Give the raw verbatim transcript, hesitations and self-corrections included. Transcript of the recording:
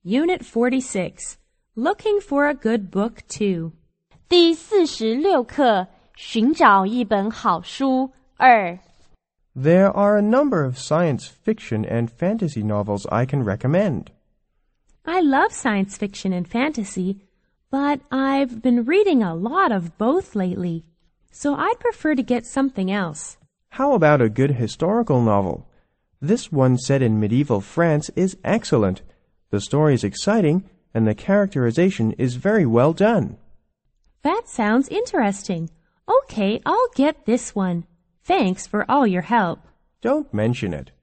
Unit forty-six, Looking for a Good Book Two. 第四十六课，寻找一本好书二。 There are a number of science fiction and fantasy novels I can recommend. I love science fiction and fantasy, but I've been reading a lot of both lately, so I'd prefer to get something else. How about a good historical novel? This one set in medieval France is excellent. The story is exciting, and the characterization is very well done. That sounds interesting. Okay, I'll get this one. Thanks for all your help. Don't mention it.